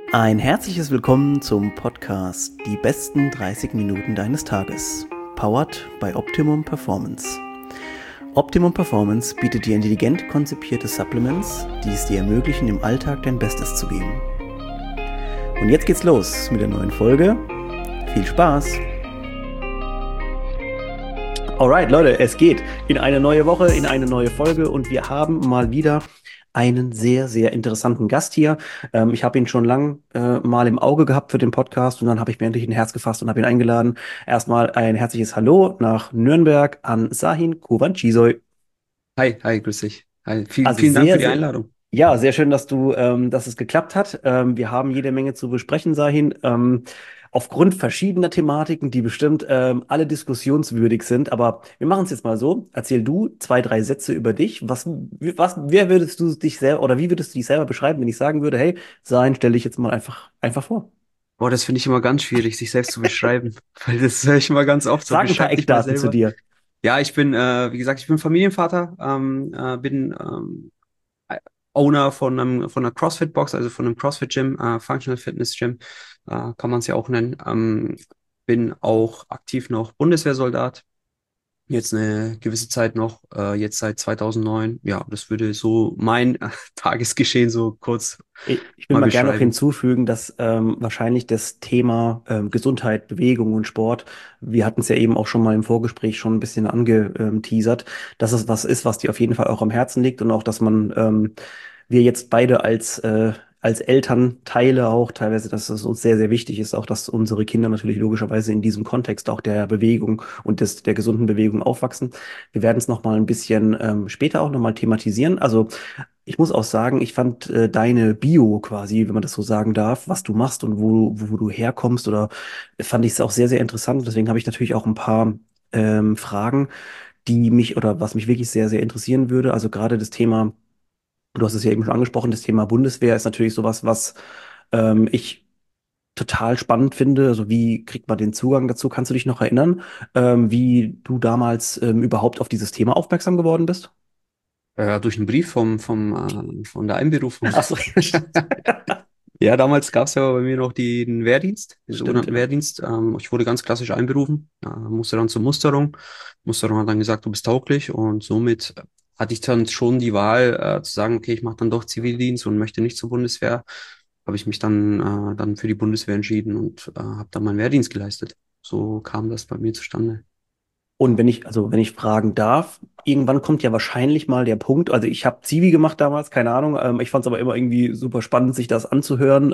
Ein herzliches Willkommen zum Podcast Die besten 30 Minuten deines Tages. Powered by Optimum Performance. Optimum Performance bietet dir intelligent konzipierte Supplements, die es dir ermöglichen, im Alltag dein Bestes zu geben. Und jetzt geht's los mit der neuen Folge. Viel Spaß! Alright, Leute, es geht in eine neue Woche, in eine neue Folge und wir haben mal wieder einen sehr, sehr interessanten Gast hier. Ich habe ihn schon lang mal im Auge gehabt für den Podcast und dann habe ich mir endlich ein Herz gefasst und habe ihn eingeladen. Erstmal ein herzliches Hallo nach Nürnberg an Şahin Kovancisoy. Hi, grüß dich. Hi, vielen, Also vielen Dank für sehr, die sehr, Einladung. ja, sehr schön, dass es geklappt hat. Wir haben jede Menge zu besprechen, Şahin. Aufgrund verschiedener Thematiken, die bestimmt alle diskussionswürdig sind. Aber wir machen es jetzt mal so. Erzähl du 2, 3 Sätze über dich. Wer würdest du dich selber oder wie würdest du dich selber beschreiben, wenn ich sagen würde, hey, Şahin, stell dich jetzt mal einfach vor. Boah, das finde ich immer ganz schwierig, sich selbst zu beschreiben, weil das höre ich immer ganz oft so, Sag ein paar beschreib dich mal Eckdaten zu selber. dir. Ja, ich bin, wie gesagt, ich bin Familienvater, bin Owner von einer CrossFit-Box, also von einem CrossFit-Gym, Functional Fitness Gym, kann man es ja auch nennen. Bin auch aktiv noch Bundeswehrsoldat. Jetzt eine gewisse Zeit noch, jetzt seit 2009. Ja, das würde so mein Tagesgeschehen so kurz Ich will mal mal gerne noch beschreiben. hinzufügen, dass wahrscheinlich das Thema Gesundheit, Bewegung und Sport, wir hatten es ja eben auch schon mal im Vorgespräch schon ein bisschen angeteasert, dass es was ist, was dir auf jeden Fall auch am Herzen liegt und auch, dass wir jetzt beide als Elternteile auch teilweise, dass es uns sehr, sehr wichtig ist, auch dass unsere Kinder natürlich logischerweise in diesem Kontext auch der Bewegung und der gesunden Bewegung aufwachsen. Wir werden es noch mal ein bisschen später auch noch mal thematisieren. Also ich muss auch sagen, ich fand deine Bio quasi, wenn man das so sagen darf, was du machst und wo du herkommst, oder fand ich es auch sehr, sehr interessant. Deswegen habe ich natürlich auch ein paar Fragen, die mich oder was mich wirklich sehr, sehr interessieren würde. Also gerade das Thema, du hast es ja eben schon angesprochen, das Thema Bundeswehr ist natürlich sowas, was ich total spannend finde. Also wie kriegt man den Zugang dazu? Kannst du dich noch erinnern, wie du damals überhaupt auf dieses Thema aufmerksam geworden bist? Durch einen Brief von der Einberufung. Ach so, Ja, damals gab es ja bei mir noch den Wehrdienst, den stimmt, sogenannten ja. Wehrdienst. Ich wurde ganz klassisch einberufen, musste dann zur Musterung. Musterung hat dann gesagt, du bist tauglich und somit hatte ich dann schon die Wahl zu sagen, okay, ich mache dann doch Zivildienst und möchte nicht zur Bundeswehr. Habe ich mich dann für die Bundeswehr entschieden und habe dann meinen Wehrdienst geleistet. So kam das bei mir zustande. Und wenn ich fragen darf, irgendwann kommt ja wahrscheinlich mal der Punkt, also ich habe Zivi gemacht damals, keine Ahnung, ich fand es aber immer irgendwie super spannend, sich das anzuhören,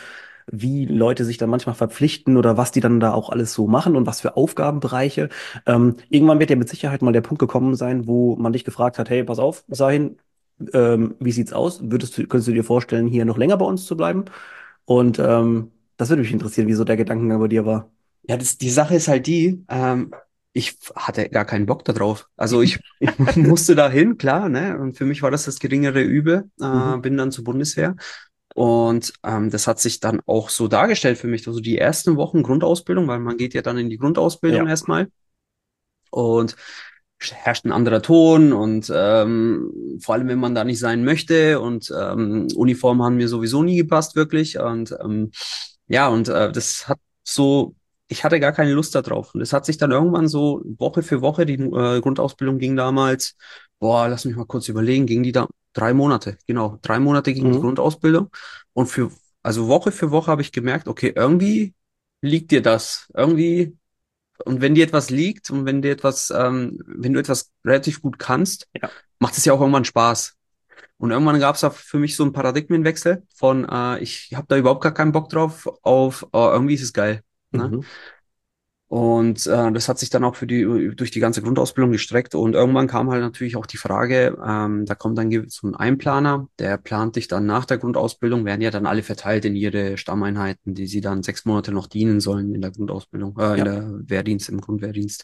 wie Leute sich dann manchmal verpflichten oder was die dann da auch alles so machen und was für Aufgabenbereiche. Irgendwann wird ja mit Sicherheit mal der Punkt gekommen sein, wo man dich gefragt hat, hey, pass auf, Sahin, wie sieht's aus? Könntest du dir vorstellen, hier noch länger bei uns zu bleiben? Und das würde mich interessieren, wie so der Gedankengang bei dir war. Ja, die Sache ist halt die, ich hatte gar keinen Bock darauf. Also ich musste da hin, klar, ne? Und für mich war das geringere Übel. Mhm. Bin dann zur Bundeswehr. Und das hat sich dann auch so dargestellt für mich. Also die ersten Wochen Grundausbildung, weil man geht ja dann in die Grundausbildung Ja. erstmal und herrscht ein anderer Ton und vor allem, wenn man da nicht sein möchte und Uniformen haben mir sowieso nie gepasst, wirklich. Und ja, und das hat so, ich hatte gar keine Lust darauf. Und es hat sich dann irgendwann so Woche für Woche, die Grundausbildung ging damals, boah, lass mich mal kurz überlegen, ging die da 3 Monate, genau, 3 Monate ging die Mhm. Grundausbildung. Und also Woche für Woche habe ich gemerkt, okay, irgendwie liegt dir das. Irgendwie und wenn dir etwas liegt und wenn du etwas relativ gut kannst, Ja. macht es ja auch irgendwann Spaß. Und irgendwann gab es da für mich so einen Paradigmenwechsel von, ich habe da überhaupt gar keinen Bock drauf, auf irgendwie ist es geil. Ne? Mhm. Und das hat sich dann auch durch die ganze Grundausbildung gestreckt. Und irgendwann kam halt natürlich auch die Frage, da kommt dann so ein Einplaner, der plant dich dann nach der Grundausbildung, werden ja dann alle verteilt in ihre Stammeinheiten, die sie dann 6 Monate noch dienen sollen in der Grundausbildung, in Ja. der Wehrdienst, im Grundwehrdienst.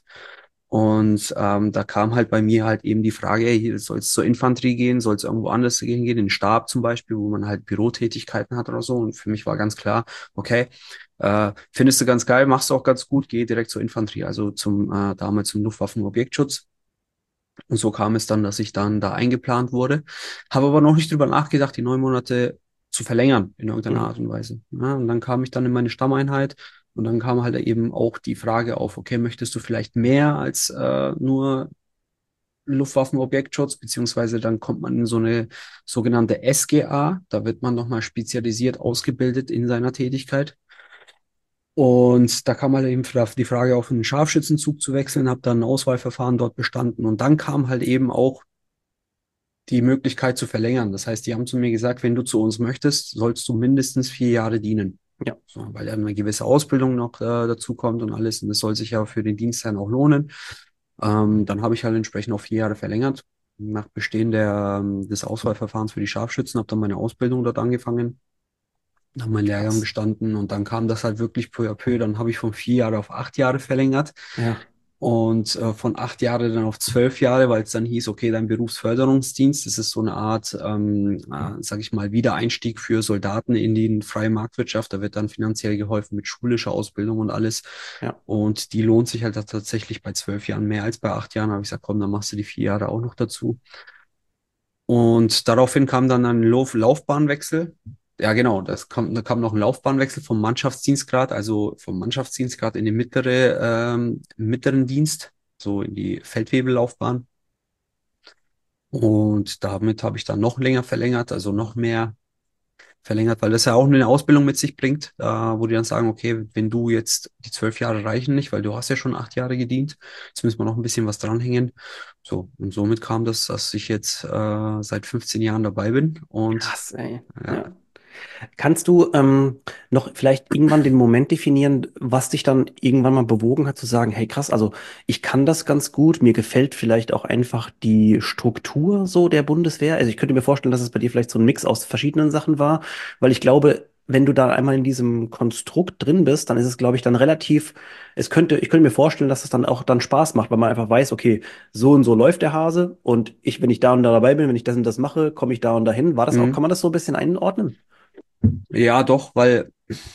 Und da kam halt bei mir halt eben die Frage, hey, soll es zur Infanterie gehen, soll es irgendwo anders hingehen, in den Stab zum Beispiel, wo man halt Bürotätigkeiten hat oder so. Und für mich war ganz klar, okay, findest du ganz geil, machst du auch ganz gut, geh direkt zur Infanterie, also damals zum Luftwaffenobjektschutz. Und so kam es dann, dass ich dann da eingeplant wurde. Habe aber noch nicht drüber nachgedacht, die 9 Monate zu verlängern in irgendeiner Mhm. Art und Weise. Ja, und dann kam ich dann in meine Stammeinheit und dann kam halt eben auch die Frage auf, okay, möchtest du vielleicht mehr als nur Luftwaffenobjektschutz, beziehungsweise dann kommt man in so eine sogenannte SGA, da wird man nochmal spezialisiert ausgebildet in seiner Tätigkeit. Und da kam halt eben die Frage auf, einen Scharfschützenzug zu wechseln, habe dann ein Auswahlverfahren dort bestanden und dann kam halt eben auch die Möglichkeit zu verlängern. Das heißt, die haben zu mir gesagt, wenn du zu uns möchtest, sollst du mindestens 4 Jahre dienen. Ja, So, weil ja eine gewisse Ausbildung noch dazu kommt und alles. Und das soll sich ja für den Dienst dann auch lohnen. Dann habe ich halt entsprechend auf 4 Jahre verlängert. Nach Bestehen des Auswahlverfahrens für die Scharfschützen, habe dann meine Ausbildung dort angefangen, habe meinen Lehrgang krass. bestanden und dann kam das halt wirklich peu à peu. Dann habe ich von 4 Jahre auf 8 Jahre verlängert Ja, und von 8 Jahre dann auf 12 Jahre, weil es dann hieß, okay, dein Berufsförderungsdienst, das ist so eine Art, sag ich mal, Wiedereinstieg für Soldaten in die freie Marktwirtschaft. Da wird dann finanziell geholfen mit schulischer Ausbildung und alles. ja. Und die lohnt sich halt tatsächlich bei 12 Jahren mehr als bei 8 Jahren. Da habe ich gesagt, komm, dann machst du die 4 Jahre auch noch dazu. Und daraufhin kam dann ein Laufbahnwechsel. Ja, genau, da kam noch ein Laufbahnwechsel vom Mannschaftsdienstgrad, also vom Mannschaftsdienstgrad in den mittleren Dienst, so in die Feldwebellaufbahn. Und damit habe ich dann noch länger verlängert, also noch mehr verlängert, weil das ja auch eine Ausbildung mit sich bringt, wo die dann sagen, okay, wenn du jetzt die 12 Jahre reichen nicht, weil du hast ja schon 8 Jahre gedient, jetzt müssen wir noch ein bisschen was dranhängen. So, und somit kam das, dass ich jetzt seit 15 Jahren dabei bin und Krass, ey. ja. Ja. Kannst du noch vielleicht irgendwann den Moment definieren, was dich dann irgendwann mal bewogen hat zu sagen, hey krass, also ich kann das ganz gut, mir gefällt vielleicht auch einfach die Struktur so der Bundeswehr. Also ich könnte mir vorstellen, dass es bei dir vielleicht so ein Mix aus verschiedenen Sachen war, weil ich glaube, wenn du da einmal in diesem Konstrukt drin bist, dann ist es, glaube ich, dann relativ, ich könnte mir vorstellen, dass es dann auch dann Spaß macht, weil man einfach weiß, okay, so und so läuft der Hase und ich, wenn ich da und da dabei bin, wenn ich das und das mache, komme ich da und dahin. War das auch, kann Mhm. man das so ein bisschen einordnen? Ja, doch, weil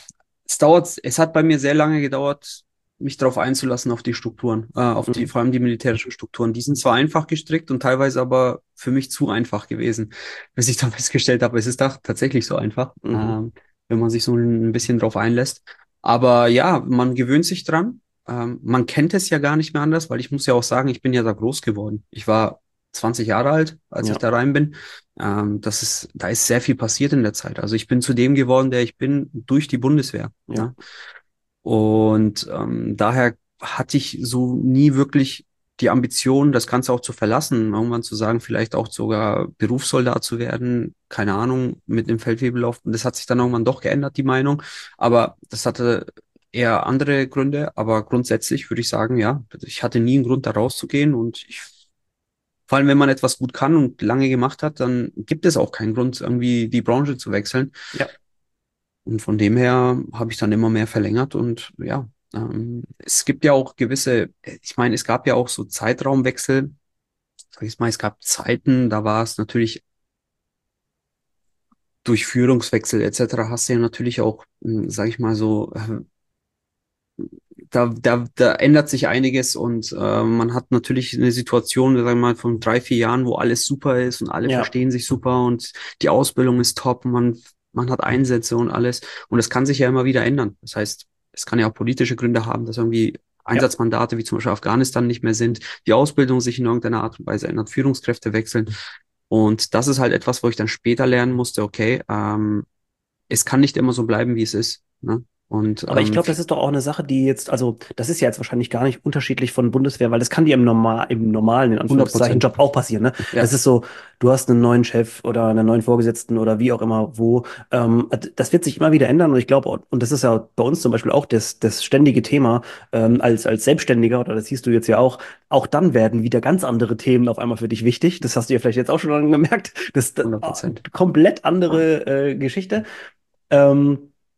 es hat bei mir sehr lange gedauert, mich darauf einzulassen, auf die Strukturen, Mhm. vor allem die militärischen Strukturen. Die sind zwar einfach gestrickt und teilweise aber für mich zu einfach gewesen, bis ich dann festgestellt habe, es ist doch tatsächlich so einfach, Mhm. wenn man sich so ein bisschen drauf einlässt. Aber ja, man gewöhnt sich dran. Man kennt es ja gar nicht mehr anders, weil ich muss ja auch sagen, ich bin ja da groß geworden. Ich war 20 Jahre alt, als ich Ja, da rein bin. Da ist sehr viel passiert in der Zeit. Also ich bin zu dem geworden, der ich bin, durch die Bundeswehr. ja, Ne? Und daher hatte ich so nie wirklich die Ambition, das Ganze auch zu verlassen, irgendwann zu sagen, vielleicht auch sogar Berufssoldat zu werden, keine Ahnung, mit dem Feldwebel. Das hat sich dann irgendwann doch geändert, die Meinung. Aber das hatte eher andere Gründe. Aber grundsätzlich würde ich sagen, ja, ich hatte nie einen Grund, da rauszugehen und vor allem, wenn man etwas gut kann und lange gemacht hat, dann gibt es auch keinen Grund, irgendwie die Branche zu wechseln. ja. Und von dem her habe ich dann immer mehr verlängert und ja, es gibt ja auch ich meine, es gab ja auch so Zeitraumwechsel. Sag ich mal, es gab Zeiten, da war es natürlich durch Führungswechsel etc. hast du ja natürlich auch, sag ich mal so, da ändert sich einiges und man hat natürlich eine Situation, sagen wir mal, von 3, 4 Jahren, wo alles super ist und alle Ja, verstehen sich super und die Ausbildung ist top, man hat Einsätze und alles. Und das kann sich ja immer wieder ändern. Das heißt, es kann ja auch politische Gründe haben, dass irgendwie ja. Einsatzmandate wie zum Beispiel Afghanistan nicht mehr sind, die Ausbildung sich in irgendeiner Art und Weise ändert, Führungskräfte wechseln. Und das ist halt etwas, wo ich dann später lernen musste, okay, es kann nicht immer so bleiben, wie es ist. Ne? Und Aber ich glaube, das ist doch auch eine Sache, die jetzt, also das ist ja jetzt wahrscheinlich gar nicht unterschiedlich von Bundeswehr, weil das kann dir im normalen, in 100%. Anführungszeichen, Job auch passieren, ne? Das Ja, ist so, du hast einen neuen Chef oder einen neuen Vorgesetzten oder wie auch immer, wo, das wird sich immer wieder ändern und ich glaube, und das ist ja bei uns zum Beispiel auch das ständige Thema, als Selbstständiger, oder das siehst du jetzt ja auch dann werden wieder ganz andere Themen auf einmal für dich wichtig. Das hast du ja vielleicht jetzt auch schon gemerkt. Das ist 100%. komplett andere, Geschichte. Ähm,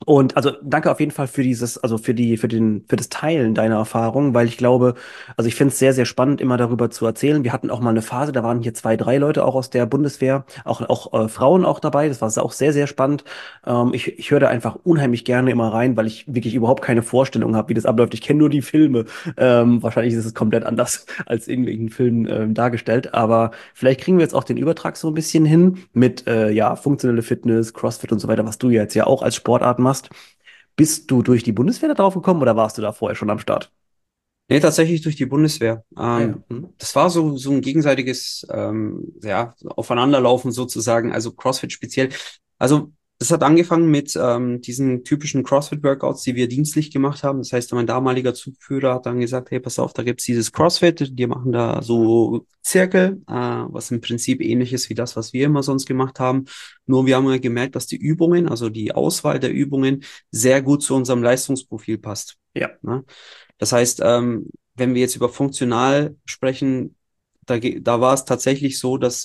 Und also danke auf jeden Fall für dieses, also für das Teilen deiner Erfahrungen, weil ich glaube, also ich finde es sehr, sehr spannend, immer darüber zu erzählen. Wir hatten auch mal eine Phase, da waren hier zwei, drei Leute auch aus der Bundeswehr, auch Frauen auch dabei. Das war auch sehr, sehr spannend. Ich höre da einfach unheimlich gerne immer rein, weil ich wirklich überhaupt keine Vorstellung habe, wie das abläuft. Ich kenne nur die Filme. Wahrscheinlich ist es komplett anders als in irgendwelchen Filmen dargestellt. Aber vielleicht kriegen wir jetzt auch den Übertrag so ein bisschen hin mit ja, funktionelle Fitness, CrossFit und so weiter, was du jetzt ja auch als Sportart machst. Bist du durch die Bundeswehr da drauf gekommen oder warst du da vorher schon am Start? Nee, tatsächlich durch die Bundeswehr. Ah ja. Hm. Das war so ein gegenseitiges ja, Aufeinanderlaufen sozusagen, also CrossFit speziell. Also das hat angefangen mit diesen typischen CrossFit-Workouts, die wir dienstlich gemacht haben. Das heißt, mein damaliger Zugführer hat dann gesagt, hey, pass auf, da gibt's dieses CrossFit, die machen da so Zirkel, was im Prinzip ähnlich ist wie das, was wir immer sonst gemacht haben. Nur wir haben ja gemerkt, dass die Übungen, also die Auswahl der Übungen, sehr gut zu unserem Leistungsprofil passt. Ja, Ne? Das heißt, wenn wir jetzt über funktional sprechen, da war es tatsächlich so, dass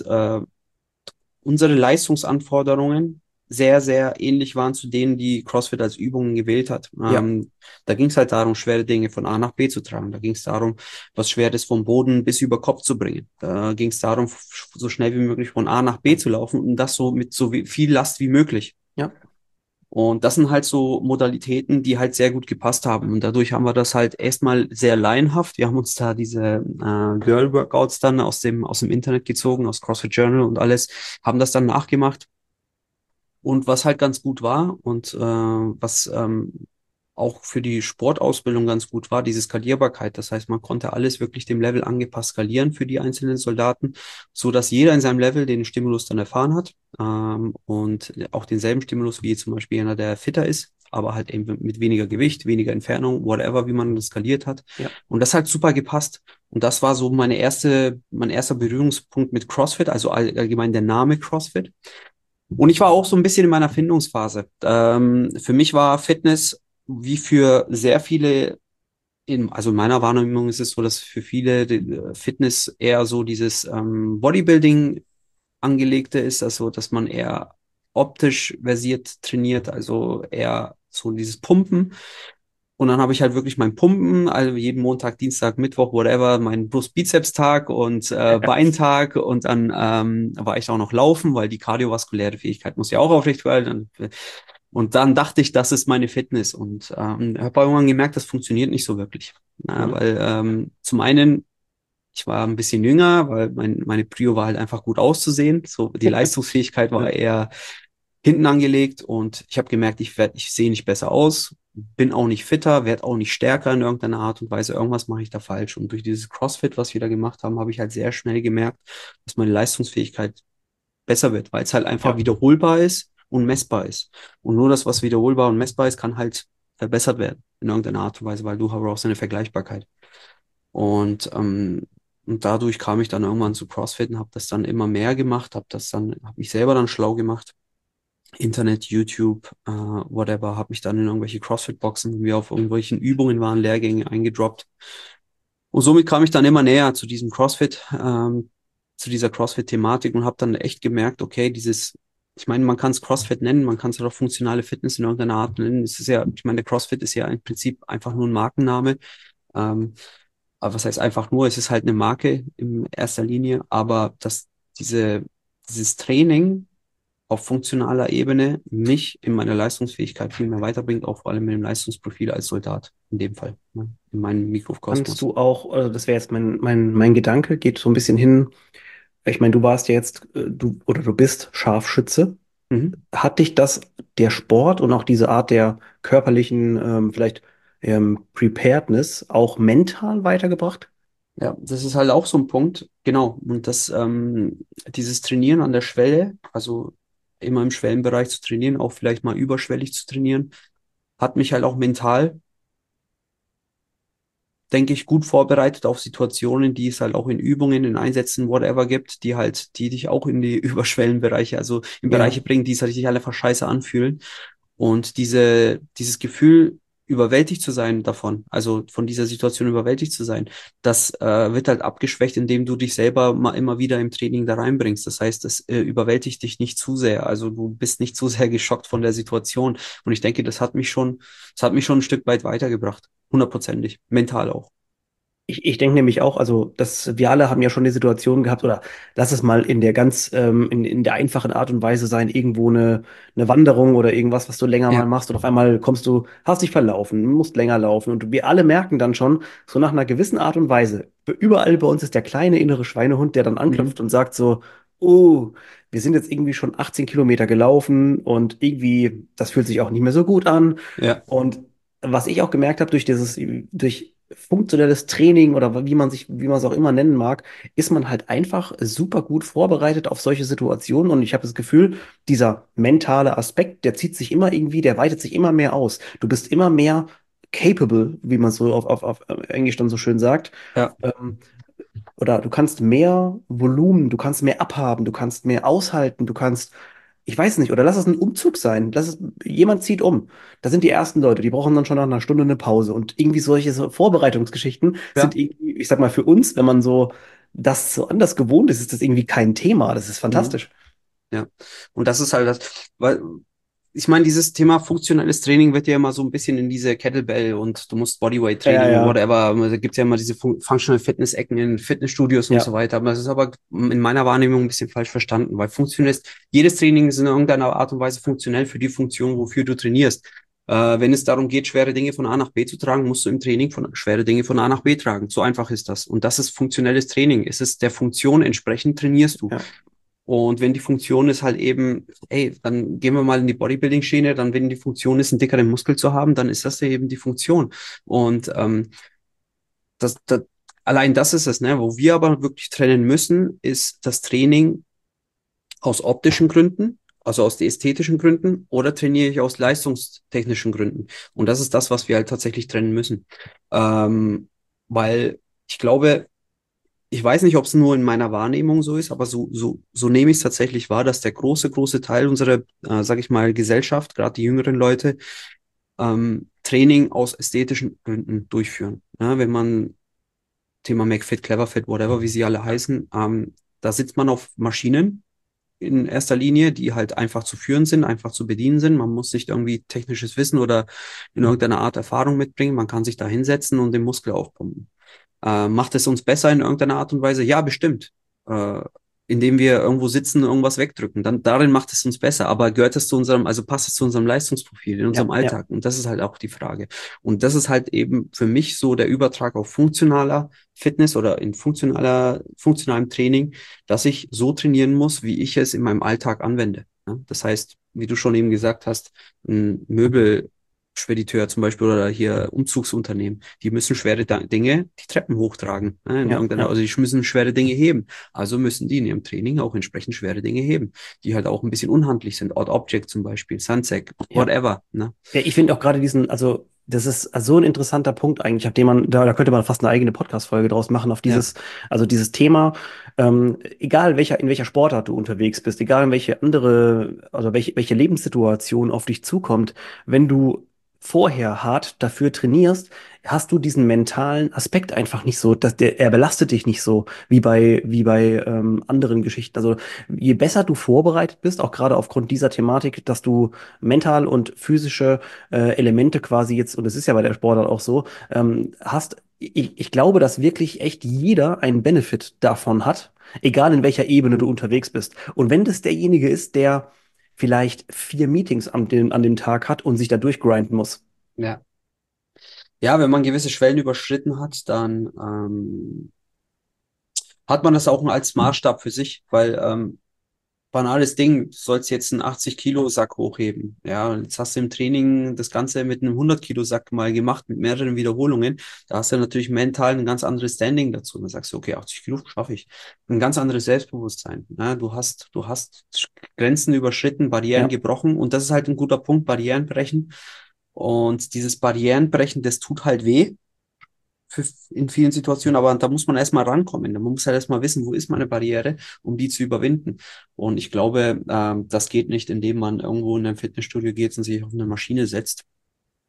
unsere Leistungsanforderungen sehr, sehr ähnlich waren zu denen, die CrossFit als Übungen gewählt hat. ja, Da ging es halt darum, schwere Dinge von A nach B zu tragen. Da ging es darum, was Schweres vom Boden bis über Kopf zu bringen. Da ging es darum, so schnell wie möglich von A nach B zu laufen und das so mit so viel Last wie möglich. ja, Und das sind halt so Modalitäten, die halt sehr gut gepasst haben. Und dadurch haben wir das halt erstmal sehr laienhaft. Wir haben uns da diese Girl-Workouts dann aus dem Internet gezogen, aus CrossFit Journal und alles, haben das dann nachgemacht. Und was halt ganz gut war und was auch für die Sportausbildung ganz gut war, diese Skalierbarkeit. Das heißt, man konnte alles wirklich dem Level angepasst skalieren für die einzelnen Soldaten, so dass jeder in seinem Level den Stimulus dann erfahren hat und auch denselben Stimulus wie zum Beispiel einer, der fitter ist, aber halt eben mit weniger Gewicht, weniger Entfernung, whatever, wie man das skaliert hat. ja. Und das hat super gepasst. Und das war so mein erster Berührungspunkt mit CrossFit, also allgemein der Name CrossFit. Und ich war auch so ein bisschen in meiner Findungsphase. Für mich war Fitness wie für sehr viele, also in meiner Wahrnehmung ist es so, dass für viele Fitness eher so dieses Bodybuilding angelegte ist, also dass man eher optisch versiert trainiert, also eher so dieses Pumpen. Und dann habe ich halt wirklich mein Pumpen, also jeden Montag, Dienstag, Mittwoch, whatever, meinen Brust-Bizeps-Tag und Beintag und dann war ich auch noch laufen, weil die kardiovaskuläre Fähigkeit muss ja auch aufrecht werden. Und dann dachte ich, das ist meine Fitness und habe irgendwann gemerkt, das funktioniert nicht so wirklich. Na, Mhm. weil zum einen, ich war ein bisschen jünger, weil meine Prio war halt einfach gut auszusehen. So, die Leistungsfähigkeit war Ja, eher hinten angelegt und ich habe gemerkt, ich sehe nicht besser aus, bin auch nicht fitter, werde auch nicht stärker in irgendeiner Art und Weise. Irgendwas mache ich da falsch. Und durch dieses CrossFit, was wir da gemacht haben, habe ich halt sehr schnell gemerkt, dass meine Leistungsfähigkeit besser wird, weil es halt einfach ja, wiederholbar ist und messbar ist. Und nur das, was wiederholbar und messbar ist, kann halt verbessert werden in irgendeiner Art und Weise, weil du brauchst eine Vergleichbarkeit. Und, und dadurch kam ich dann irgendwann zu CrossFit und habe das dann immer mehr gemacht, habe mich selber dann schlau gemacht Internet, YouTube, whatever, habe mich dann in irgendwelche CrossFit-Boxen, wie auf irgendwelchen Übungen waren, Lehrgänge eingedroppt. Und somit kam ich dann immer näher zu diesem CrossFit, zu dieser CrossFit-Thematik und habe dann echt gemerkt, okay, ich meine, man kann es CrossFit nennen, man kann es auch funktionale Fitness in irgendeiner Art nennen. Es ist ja, ich meine, der CrossFit ist ja im Prinzip einfach nur ein Markenname. Ähm, aber was heißt einfach nur? Es ist halt eine Marke in erster Linie, aber dieses Training auf funktionaler Ebene mich in meiner Leistungsfähigkeit viel mehr weiterbringt, auch vor allem mit dem Leistungsprofil als Soldat in dem Fall, ne, in meinem kannst Mikrokosmos. du auch, das wäre jetzt mein Gedanke, geht so ein bisschen hin. Ich meine, du warst ja jetzt, du oder du bist Scharfschütze. Mhm. Hat dich das, der Sport und auch diese Art der körperlichen, vielleicht Preparedness auch mental weitergebracht? Ja, das ist halt auch so ein Punkt, genau. Und dieses Trainieren an der Schwelle, also immer im Schwellenbereich zu trainieren, auch vielleicht mal überschwellig zu trainieren, hat mich halt auch mental, denke ich, gut vorbereitet auf Situationen, die es halt auch in Übungen, in Einsätzen, whatever gibt, die dich auch in die Überschwellenbereiche, also in Ja, Bereiche bringen, die sich halt einfach scheiße anfühlen. Und dieses Gefühl, überwältigt zu sein davon, also von dieser Situation überwältigt zu sein, das wird halt abgeschwächt, indem du dich selber mal immer wieder im Training da reinbringst. Das heißt, es überwältigt dich nicht zu sehr. Also du bist nicht zu sehr geschockt von der Situation. Und ich denke, das hat mich schon ein Stück weit weitergebracht. Hundertprozentig. Mental auch. Ich denke nämlich auch, also dass wir alle haben ja schon die Situation gehabt, oder lass es mal in der in der einfachen Art und Weise sein, irgendwo eine Wanderung oder irgendwas, was du länger mal Ja. machst und auf einmal hast dich verlaufen, musst länger laufen und wir alle merken dann schon, so nach einer gewissen Art und Weise, überall bei uns ist der kleine innere Schweinehund, der dann Mhm. anklopft und sagt so, oh, wir sind jetzt irgendwie schon 18 Kilometer gelaufen und irgendwie, das fühlt sich auch nicht mehr so gut an. Ja. Und was ich auch gemerkt habe durch funktionelles Training oder wie man es auch immer nennen mag, ist man halt einfach super gut vorbereitet auf solche Situationen. Und ich habe das Gefühl, dieser mentale Aspekt, der weitet sich immer mehr aus. Du bist immer mehr capable, wie man so auf Englisch dann so schön sagt. Ja. Ähm, oder du kannst mehr Volumen, du kannst mehr abhaben, du kannst mehr aushalten, ich weiß nicht, oder lass es ein Umzug sein. Jemand zieht um. Da sind die ersten Leute, die brauchen dann schon nach einer Stunde eine Pause. Und irgendwie solche so Vorbereitungsgeschichten sind Ja. irgendwie, ich sag mal, für uns, wenn man so das so anders gewohnt ist, ist das irgendwie kein Thema. Das ist Mhm. fantastisch. Ja, und das ist halt das, weil ich meine, dieses Thema funktionelles Training wird ja immer so ein bisschen in diese Kettlebell und du musst Bodyweight Ja, Training und ja, whatever. Da gibt es ja immer diese Functional Fitness Ecken in Fitnessstudios und so ja, weiter. Aber das ist aber in meiner Wahrnehmung ein bisschen falsch verstanden, weil jedes Training ist in irgendeiner Art und Weise funktionell für die Funktion, wofür du trainierst. Wenn es darum geht, schwere Dinge von A nach B zu tragen, musst du im Training schwere Dinge von A nach B tragen. So einfach ist das. Und das ist funktionelles Training. Es ist der Funktion entsprechend trainierst du. ja, Und wenn die Funktion ist halt eben, ey, dann gehen wir mal in die Bodybuilding-Schiene, dann wenn die Funktion ist, einen dickeren Muskel zu haben, dann ist das ja eben die Funktion. Und allein das ist es, ne? Wo wir aber wirklich trennen müssen, ist das Training aus optischen Gründen, also aus den ästhetischen Gründen, oder trainiere ich aus leistungstechnischen Gründen. Und das ist das, was wir halt tatsächlich trennen müssen. Ähm, weil ich glaube, ich weiß nicht, ob es nur in meiner Wahrnehmung so ist, aber so nehme ich es tatsächlich wahr, dass der große Teil unserer, sag ich mal, Gesellschaft, gerade die jüngeren Leute, Training aus ästhetischen Gründen durchführen. Ja, wenn man Thema McFit, CleverFit, whatever, wie sie alle heißen, da sitzt man auf Maschinen in erster Linie, die halt einfach zu führen sind, einfach zu bedienen sind. Man muss nicht irgendwie technisches Wissen oder in irgendeiner Art Erfahrung mitbringen. Man kann sich da hinsetzen und den Muskel aufpumpen. Macht es uns besser in irgendeiner Art und Weise? Ja, bestimmt. Äh, Indem wir irgendwo sitzen und irgendwas wegdrücken. Dann darin macht es uns besser. Aber gehört es zu unserem, also passt es zu unserem Leistungsprofil, in unserem ja, ja, Alltag? Und das ist halt auch die Frage. Und das ist halt eben für mich so der Übertrag auf funktionaler Fitness oder in funktionalem Training, dass ich so trainieren muss, wie ich es in meinem Alltag anwende. Ja? Das heißt, wie du schon eben gesagt hast, ein Möbelspediteur zum Beispiel oder hier Umzugsunternehmen, die müssen schwere Dinge die Treppen hochtragen. Ne, in ja, irgendeiner, ja. also die müssen schwere Dinge heben. Also müssen die in ihrem Training auch entsprechend schwere Dinge heben, die halt auch ein bisschen unhandlich sind. Odd Object zum Beispiel, Sunsack, Ja. whatever. Ne? Ja, ich finde auch gerade also das ist so ein interessanter Punkt eigentlich, auf den da könnte man fast eine eigene Podcast-Folge draus machen, Ja. also dieses Thema, egal in welcher Sportart du unterwegs bist, egal in welche Lebenssituation auf dich zukommt, wenn du vorher hart dafür trainierst, hast du diesen mentalen Aspekt einfach nicht so, er belastet dich nicht so wie bei anderen Geschichten. Also je besser du vorbereitet bist, auch gerade aufgrund dieser Thematik, dass du mental und physische Elemente quasi jetzt, und es ist ja bei der Sportart auch so, ich glaube, dass wirklich echt jeder einen Benefit davon hat, egal in welcher Ebene du Mhm. unterwegs bist. Und wenn das derjenige ist, der vielleicht 4 Meetings an dem Tag hat und sich da durchgrinden muss. Ja. Ja, wenn man gewisse Schwellen überschritten hat, dann hat man das auch als Maßstab für sich, weil banales Ding, du sollst jetzt einen 80 Kilo Sack hochheben. Ja, und jetzt hast du im Training das Ganze mit einem 100 Kilo Sack mal gemacht, mit mehreren Wiederholungen. Da hast du natürlich mental ein ganz anderes Standing dazu. Dann sagst du, okay, 80 Kilo schaffe ich. Ein ganz anderes Selbstbewusstsein. Ja, du hast Grenzen überschritten, Barrieren Ja, gebrochen und das ist halt ein guter Punkt, Barrieren brechen. Und dieses Barrierenbrechen, das tut halt weh in vielen Situationen, aber da muss man erstmal rankommen. Man muss halt erstmal wissen, wo ist meine Barriere, um die zu überwinden. Und ich glaube, das geht nicht, indem man irgendwo in ein Fitnessstudio geht und sich auf eine Maschine setzt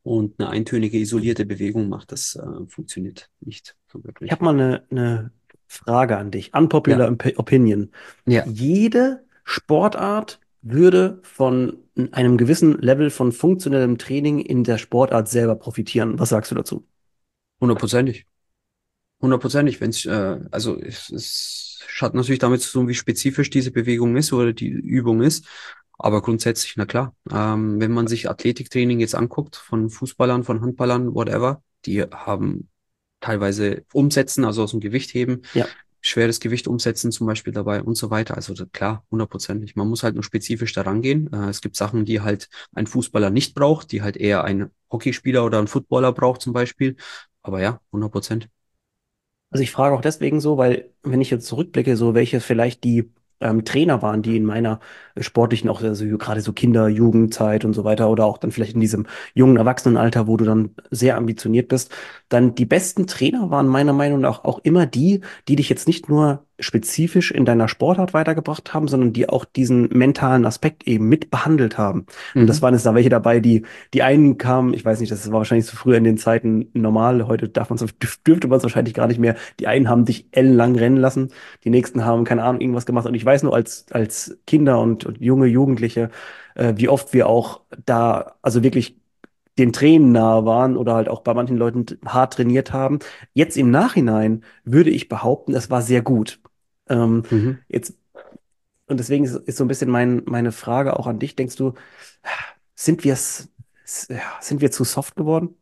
und eine eintönige, isolierte Bewegung macht. Das funktioniert nicht so Ich wirklich. habe mal eine Frage an dich. Ja, Unpopular Opinion. ja, Jede Sportart würde von einem gewissen Level von funktionellem Training in der Sportart selber profitieren. Was sagst du dazu? hundertprozentig. Hundertprozentig, wenn es hat natürlich damit zu tun, wie spezifisch diese Bewegung ist oder die Übung ist. Aber grundsätzlich, na klar, wenn man sich Athletiktraining jetzt anguckt, von Fußballern, von Handballern, whatever, die haben teilweise Umsetzen, also aus dem Gewicht heben, Ja. schweres Gewicht umsetzen zum Beispiel dabei und so weiter. Also klar, hundertprozentig. Man muss halt nur spezifisch daran gehen. Es gibt Sachen, die halt ein Fußballer nicht braucht, die halt eher ein Hockeyspieler oder ein Footballer braucht zum Beispiel. Aber ja, 100%. Also ich frage auch deswegen so, weil wenn ich jetzt zurückblicke, so welche vielleicht die Trainer waren, die in meiner sportlichen, auch also gerade so Kinder, Jugendzeit und so weiter oder auch dann vielleicht in diesem jungen Erwachsenenalter, wo du dann sehr ambitioniert bist, dann die besten Trainer waren meiner Meinung nach auch immer die, die dich jetzt nicht nur spezifisch in deiner Sportart weitergebracht haben, sondern die auch diesen mentalen Aspekt eben mit behandelt haben. Und das Mhm. waren jetzt da welche dabei, die einen kamen, ich weiß nicht, das war wahrscheinlich so früher in den Zeiten normal, heute darf man dürfte man es wahrscheinlich gar nicht mehr. Die einen haben dich ellenlang rennen lassen, die nächsten haben, keine Ahnung, irgendwas gemacht. Und ich weiß nur als Kinder und junge Jugendliche, wie oft wir auch da, also wirklich den Tränen nahe waren oder halt auch bei manchen Leuten hart trainiert haben. Jetzt im Nachhinein würde ich behaupten, es war sehr gut. Ähm, Mhm. jetzt, und deswegen ist so ein bisschen meine Frage auch an dich. Denkst du, sind wir es, sind wir zu soft geworden?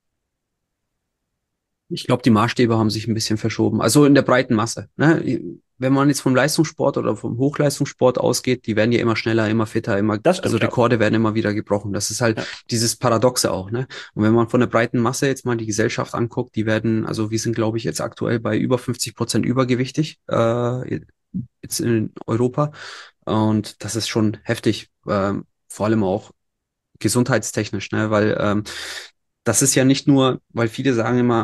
Ich glaube, die Maßstäbe haben sich ein bisschen verschoben. Also in der breiten Masse. Ne? Wenn man jetzt vom Leistungssport oder vom Hochleistungssport ausgeht, die werden ja immer schneller, immer fitter, Das also stimmt, ja. Rekorde werden immer wieder gebrochen. Das ist halt Ja. dieses Paradoxe auch. Ne? Und wenn man von der breiten Masse jetzt mal die Gesellschaft anguckt, die werden, also wir sind, glaube ich, jetzt aktuell bei über 50% übergewichtig, jetzt in Europa. Und das ist schon heftig, vor allem auch gesundheitstechnisch, ne? Weil das ist ja nicht nur, weil viele sagen immer,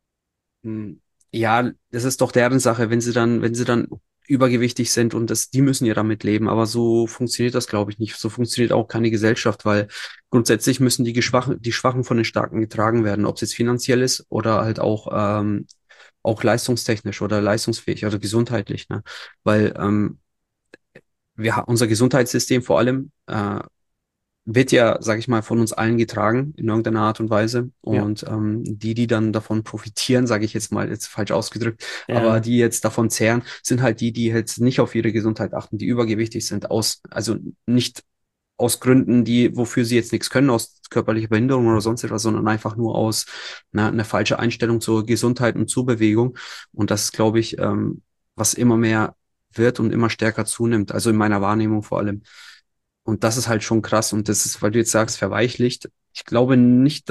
ja, das ist doch deren Sache, wenn sie dann übergewichtig sind und die müssen ja damit leben. Aber so funktioniert das, glaube ich, nicht. So funktioniert auch keine Gesellschaft, weil grundsätzlich müssen die Schwachen von den Starken getragen werden, ob es jetzt finanziell ist oder halt auch leistungstechnisch oder leistungsfähig oder gesundheitlich, ne? Weil unser Gesundheitssystem vor allem wird ja, sag ich mal, von uns allen getragen in irgendeiner Art und Weise. Ja. Und die dann davon profitieren, sage ich jetzt mal, jetzt falsch ausgedrückt, aber Ja. die jetzt davon zehren, sind halt die jetzt nicht auf ihre Gesundheit achten, die übergewichtig sind, also nicht aus Gründen, wofür sie jetzt nichts können, aus körperlicher Behinderung oder sonst etwas, sondern einfach nur aus einer falsche Einstellung zur Gesundheit und zur Bewegung. Und das ist, glaube ich, was immer mehr wird und immer stärker zunimmt, also in meiner Wahrnehmung vor allem. Und das ist halt schon krass. Und das ist, weil du jetzt sagst, verweichlicht. Ich glaube nicht,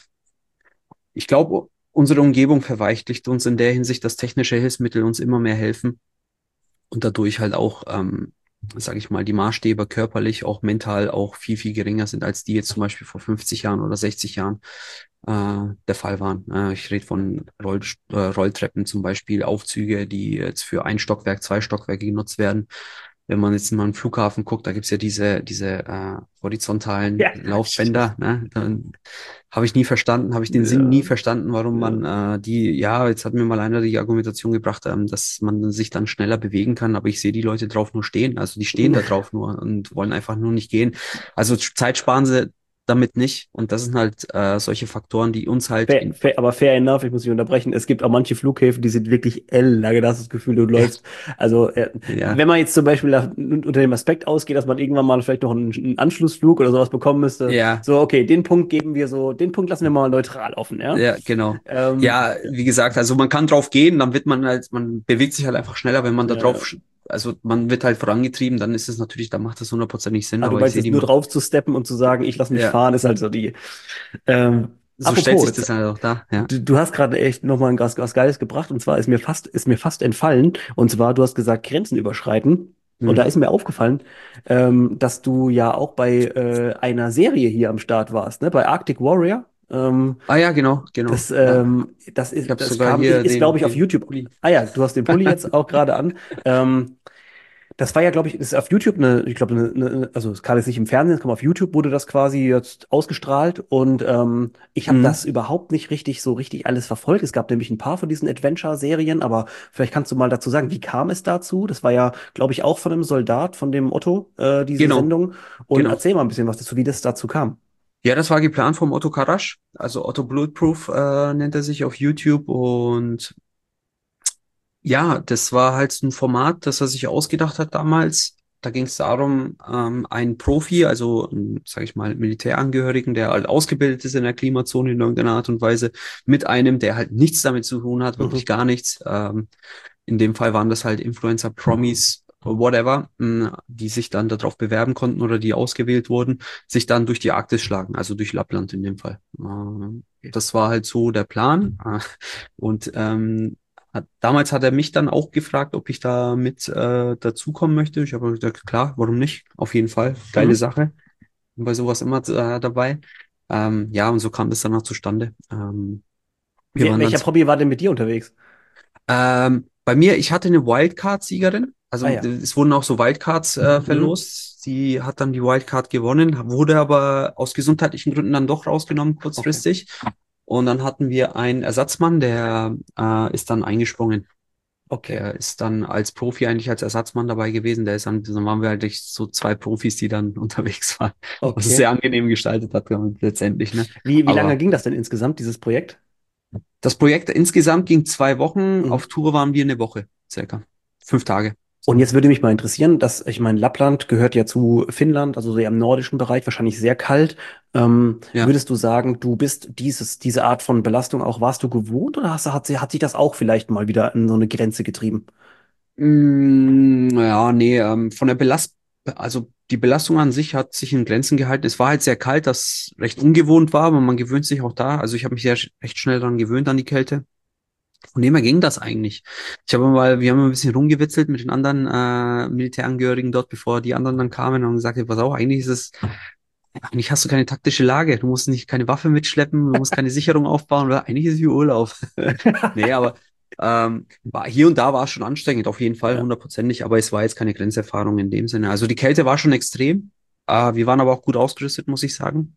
ich glaube, unsere Umgebung verweichlicht uns in der Hinsicht, dass technische Hilfsmittel uns immer mehr helfen und dadurch halt auch, sage ich mal, die Maßstäbe körperlich, auch mental auch viel, viel geringer sind, als die jetzt zum Beispiel vor 50 Jahren oder 60 Jahren der Fall waren. Ich rede von Rolltreppen zum Beispiel, Aufzüge, die jetzt für ein Stockwerk, zwei Stockwerke genutzt werden. Wenn man jetzt mal einen Flughafen guckt, da gibt's ja diese horizontalen Ja, stimmt. Laufbänder. Ne? Dann habe ich nie verstanden, habe ich den Sinn nie Ja. verstanden, warum Ja. man ja, jetzt hat mir mal einer die Argumentation gebracht, dass man sich dann schneller bewegen kann, aber ich sehe die Leute drauf nur stehen. Also die stehen da drauf nur und wollen einfach nur nicht gehen. Also Zeit sparen sie damit nicht. Und das sind halt solche Faktoren, die uns halt Aber fair enough, ich muss mich unterbrechen. Es gibt auch manche Flughäfen, die sind wirklich ellenlange. Da hast du das Gefühl, du ja, läufst. Also, ja, wenn man jetzt zum Beispiel unter dem Aspekt ausgeht, dass man irgendwann mal vielleicht noch einen Anschlussflug oder sowas bekommen müsste, ja, so, okay, den Punkt lassen wir mal neutral offen, ja. ja, genau. Ähm, Ja, wie gesagt, also man kann drauf gehen, dann wird man halt, man bewegt sich halt einfach schneller, wenn man da ja. drauf, also man wird halt vorangetrieben, dann ist es natürlich, dann macht das hundertprozentig Sinn, Ah, du aber ich meinst sehe jetzt die nur mal. drauf zu steppen und zu sagen, ich lasse mich Ja, fahren, ist halt so die. so stellt Apropos, sich das halt auch da, ja. du hast gerade echt nochmal was Geiles gebracht und zwar ist mir fast entfallen und zwar, du hast gesagt, Grenzen überschreiten und da Mhm. ist mir aufgefallen, dass du ja auch bei einer Serie hier am Start warst, ne? Bei Arctic Warrior. Ah ja, genau, genau, ja. Ich habe Das sogar kam, hier ist glaube ich auf den YouTube. Pulli. Ah ja, du hast den Pulli jetzt auch gerade an. Ähm, Das war ja, glaube ich, ist auf YouTube ich glaube, also es kam jetzt nicht im Fernsehen, es kam auf YouTube, wurde das quasi jetzt ausgestrahlt und ich habe Mhm. das überhaupt nicht richtig so richtig alles verfolgt. Es gab nämlich ein paar von diesen Adventure-Serien, aber vielleicht kannst du mal dazu sagen, wie kam es dazu? Das war ja, glaube ich, auch von einem Soldat, von dem Otto, diese Genau, Sendung. Und genau. erzähl mal ein bisschen was dazu, wie das dazu kam. Ja, das war geplant vom Otto Karasch, also Otto Bulletproof nennt er sich auf YouTube und ja, das war halt so ein Format, das er sich ausgedacht hat damals. Da ging es darum, einen Profi, also sage ich mal, Militärangehörigen, der halt ausgebildet ist in der Klimazone in irgendeiner Art und Weise, mit einem, der halt nichts damit zu tun hat, wirklich Mhm. gar nichts. In dem Fall waren das halt Influencer, Promis, whatever, die sich dann darauf bewerben konnten oder die ausgewählt wurden, sich dann durch die Arktis schlagen, also durch Lappland in dem Fall. Das war halt so der Plan. Und damals hat er mich dann auch gefragt, ob ich da mit dazukommen möchte. Ich habe gesagt, klar, warum nicht? Auf jeden Fall. Geile Mhm. Sache. Bin bei sowas immer dabei. Ja, und so kam das dann auch zustande. Wir waren dann Welcher Promi war denn mit dir unterwegs? bei mir, ich hatte eine Wildcard-Siegerin. Ah Also ja. es wurden auch so Wildcards Mhm. verlost. Sie hat dann die Wildcard gewonnen, wurde aber aus gesundheitlichen Gründen dann doch rausgenommen, Okay. kurzfristig. Und dann hatten wir einen Ersatzmann, der ist dann eingesprungen. Okay. Der ist dann als Profi eigentlich als Ersatzmann dabei gewesen. Der ist dann waren wir eigentlich so zwei Profis, die dann unterwegs waren. Was es Okay. sehr angenehm gestaltet hat, letztendlich, ne? Wie lange Aber ging das denn insgesamt, dieses Projekt? das Projekt insgesamt ging 2 Wochen. Mhm. Auf Tour waren wir eine Woche, circa. 5 Tage. Und So. jetzt würde mich mal interessieren, ich meine, Lappland gehört ja zu Finnland, also sehr im nordischen Bereich, wahrscheinlich sehr kalt. Ja. Würdest du sagen, du bist diese Art von Belastung auch, warst du gewohnt oder hat sich das auch vielleicht mal wieder an so eine Grenze getrieben? Ja, nee, von der also die Belastung an sich hat sich in Grenzen gehalten. Es war halt sehr kalt, das recht ungewohnt war, aber man gewöhnt sich auch da. Also ich habe mich recht schnell daran gewöhnt an die Kälte. Von dem her ging das eigentlich. Wir haben ein bisschen rumgewitzelt mit den anderen Militärangehörigen dort, bevor die anderen dann kamen und gesagt, pass auf, eigentlich hast du keine taktische Lage. Du musst nicht keine Waffe mitschleppen, du musst keine Sicherung aufbauen, oder eigentlich ist es wie Urlaub. Nee, aber hier und da war es schon anstrengend, auf jeden Fall, Ja. hundertprozentig, aber es war jetzt keine Grenzerfahrung in dem Sinne. Also die Kälte war schon extrem. Wir waren aber auch gut ausgerüstet, muss ich sagen.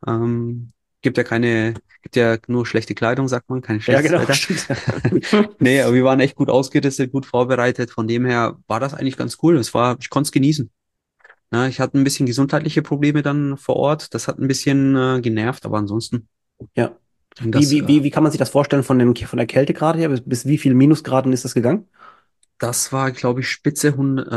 Gibt ja nur schlechte Kleidung, sagt man, kein Ja, schlechtes genau, Wetter. stimmt. Nee, aber wir waren echt gut ausgerüstet, gut vorbereitet. Von dem her war das eigentlich ganz cool. Ich konnte es genießen. Ja, ich hatte ein bisschen gesundheitliche Probleme dann vor Ort. Das hat ein bisschen genervt, aber ansonsten Ja. ging das. Wie kann man sich das vorstellen von der Kältegrad her? Bis wie viel Minusgraden ist das gegangen? Das war, glaube ich, Spitze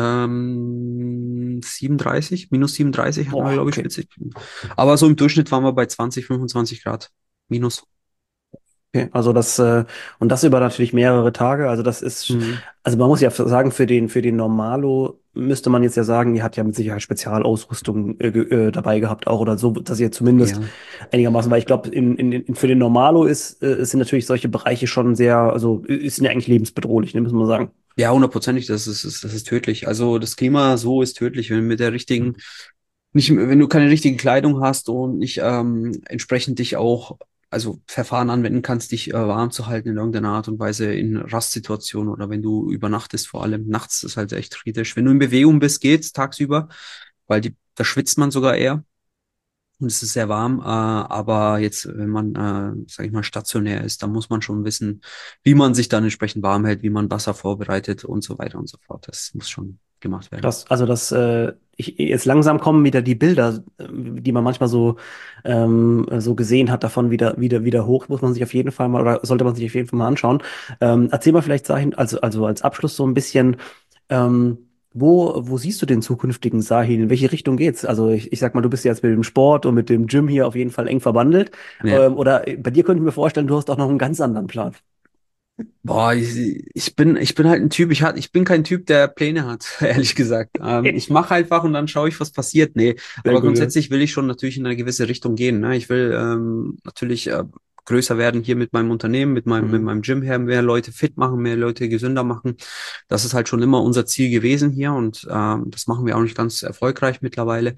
37, minus 37 hatten wir, Boah, glaube ich, okay. Spitze. Aber so im Durchschnitt waren wir bei 20, 25 Grad minus. Okay, und das über natürlich mehrere Tage. Mhm. Also man muss ja sagen, für den Normalo müsste man jetzt ja sagen, ihr habt ja mit Sicherheit Spezialausrüstung dabei gehabt auch oder so, dass ihr zumindest Ja, einigermaßen, weil ich glaube, für den Normalo sind natürlich solche Bereiche schon sehr, sind ja eigentlich lebensbedrohlich, ne, muss man sagen. ja, hundertprozentig, das ist tödlich. Also das Klima so ist tödlich, wenn mit der richtigen nicht, wenn du keine richtige Kleidung hast und nicht entsprechend dich auch, also Verfahren anwenden kannst, dich warm zu halten in irgendeiner Art und Weise in Rastsituationen oder wenn du übernachtest, vor allem nachts ist halt echt kritisch. Wenn du in Bewegung bist, geht's tagsüber, weil da schwitzt man sogar eher und es ist sehr warm. Aber jetzt, wenn man, sag ich mal, stationär ist, dann muss man schon wissen, wie man sich dann entsprechend warm hält, wie man Wasser vorbereitet und so weiter und so fort. Das muss schon gemacht werden. Krass, jetzt langsam kommen wieder die Bilder, die man manchmal so gesehen hat, davon wieder hoch, muss man sich auf jeden Fall mal, oder sollte man sich auf jeden Fall mal anschauen. Erzähl mal vielleicht Sahin, also als Abschluss so ein bisschen, ähm, wo siehst du den zukünftigen Sahin? In welche Richtung geht's? Also ich sag mal, du bist jetzt mit dem Sport und mit dem Gym hier auf jeden Fall eng verbandelt. Ja. Oder bei dir könnte ich mir vorstellen, du hast auch noch einen ganz anderen Plan. Boah, ich bin halt ein Typ, ich bin kein Typ, der Pläne hat, ehrlich gesagt. Ich mache einfach und dann schaue ich, was passiert. Nee, Sehr aber gut, ja. grundsätzlich will ich schon natürlich in eine gewisse Richtung gehen. Ne? Ich will natürlich größer werden hier mit meinem Unternehmen, mit Mhm. meinem Gym her, mehr Leute fit machen, mehr Leute gesünder machen. Das ist halt schon immer unser Ziel gewesen hier und das machen wir auch nicht ganz erfolgreich mittlerweile.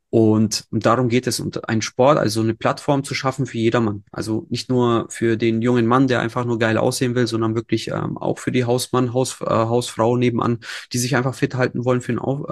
Und darum geht es, und ein Sport, also eine Plattform zu schaffen für jedermann. Also nicht nur für den jungen Mann, der einfach nur geil aussehen will, sondern wirklich auch für die Hausfrau nebenan, die sich einfach fit halten wollen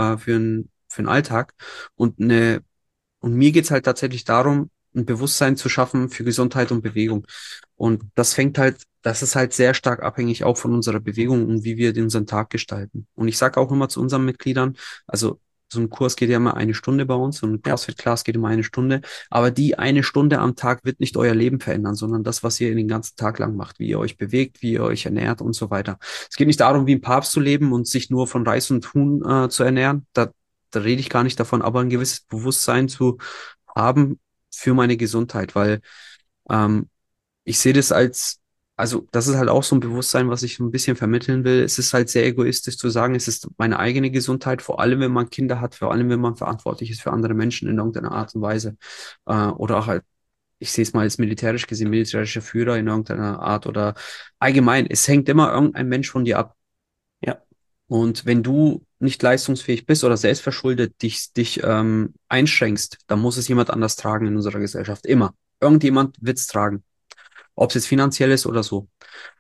für den Alltag. Und und mir geht's halt tatsächlich darum, ein Bewusstsein zu schaffen für Gesundheit und Bewegung. Und das ist halt sehr stark abhängig auch von unserer Bewegung und wie wir unseren Tag gestalten. Und ich sage auch immer zu unseren Mitgliedern, also so ein Kurs geht ja immer eine Stunde bei uns, so ein Ja, CrossFit-Class geht immer eine Stunde. Aber die eine Stunde am Tag wird nicht euer Leben verändern, sondern das, was ihr den ganzen Tag lang macht, wie ihr euch bewegt, wie ihr euch ernährt und so weiter. Es geht nicht darum, wie ein Papst zu leben und sich nur von Reis und Huhn zu ernähren. Da rede ich gar nicht davon, aber ein gewisses Bewusstsein zu haben für meine Gesundheit, weil ähm, ich sehe das also das ist halt auch so ein Bewusstsein, was ich so ein bisschen vermitteln will. Es ist halt sehr egoistisch zu sagen, es ist meine eigene Gesundheit, vor allem wenn man Kinder hat, vor allem wenn man verantwortlich ist für andere Menschen in irgendeiner Art und Weise. Oder auch halt, ich sehe es mal als militärisch gesehen, militärischer Führer in irgendeiner Art oder allgemein. Es hängt immer irgendein Mensch von dir ab. ja, Und wenn du nicht leistungsfähig bist oder selbstverschuldet dich einschränkst, dann muss es jemand anders tragen in unserer Gesellschaft. Immer. Irgendjemand wird es tragen. Ob es jetzt finanziell ist oder so.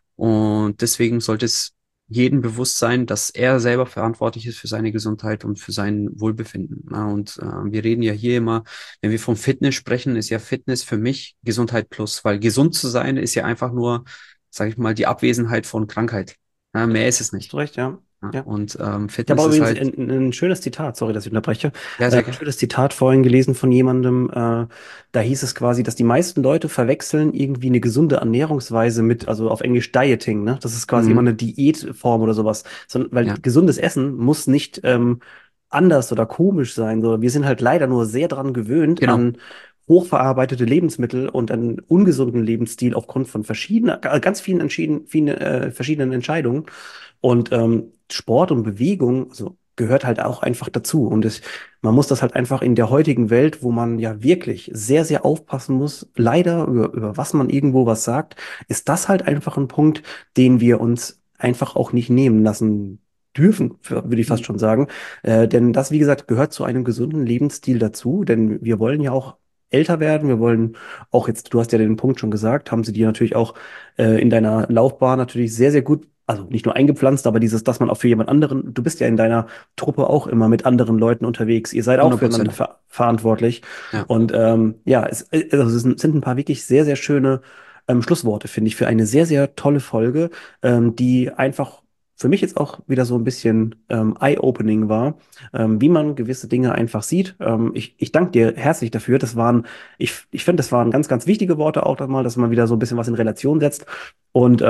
Und deswegen sollte es jedem bewusst sein, dass er selber verantwortlich ist für seine Gesundheit und für sein Wohlbefinden. Na, und wir reden ja hier immer, wenn wir von Fitness sprechen, ist ja Fitness für mich Gesundheit plus, weil gesund zu sein ist ja einfach nur, sage ich mal, die Abwesenheit von Krankheit. Ja, mehr ist es hast du nicht. recht, ja. Ja, Ja. und Ich habe Fitness aber ist übrigens halt, ein schönes Zitat, sorry, dass ich unterbreche, ja, sehr ein gerne. schönes Zitat vorhin gelesen von jemandem, da hieß es quasi, dass die meisten Leute verwechseln irgendwie eine gesunde Ernährungsweise mit, also auf Englisch Dieting, ne? Das ist quasi immer Mhm. eine Diätform oder sowas, sondern, weil Ja, gesundes Essen muss nicht anders oder komisch sein, sondern wir sind halt leider nur sehr daran gewöhnt genau. an hochverarbeitete Lebensmittel und einen ungesunden Lebensstil aufgrund von ganz verschiedenen Entscheidungen. Und Sport und Bewegung, also gehört halt auch einfach dazu. Man muss das halt einfach in der heutigen Welt, wo man ja wirklich sehr, sehr aufpassen muss, leider über was man irgendwo was sagt, ist das halt einfach ein Punkt, den wir uns einfach auch nicht nehmen lassen dürfen, würde ich fast schon sagen. Denn das, wie gesagt, gehört zu einem gesunden Lebensstil dazu, denn wir wollen ja auch älter werden. Wir wollen auch jetzt, du hast ja den Punkt schon gesagt, haben sie dir natürlich auch in deiner Laufbahn natürlich sehr, sehr gut, also nicht nur eingepflanzt, aber dieses, dass man auch für jemand anderen, du bist ja in deiner Truppe auch immer mit anderen Leuten unterwegs. Ihr seid auch 100%. füreinander verantwortlich. Ja, Und ja, also sind ein paar wirklich sehr, sehr schöne Schlussworte, finde ich, für eine sehr, sehr tolle Folge, die einfach für mich jetzt auch wieder so ein bisschen eye-opening war, wie man gewisse Dinge einfach sieht. Ich danke dir herzlich dafür. Ich finde, das waren ganz, ganz wichtige Worte auch nochmal, dass man wieder so ein bisschen was in Relation setzt. Und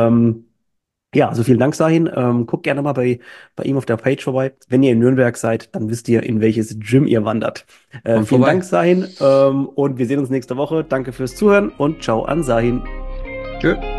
ja, also vielen Dank, Sahin. Guckt gerne mal bei ihm auf der Page vorbei. Wenn ihr in Nürnberg seid, dann wisst ihr, in welches Gym ihr wandert. komm Vielen Dank, vorbei. Sahin. Und wir sehen uns nächste Woche. Danke fürs Zuhören und ciao an Sahin. Tschö.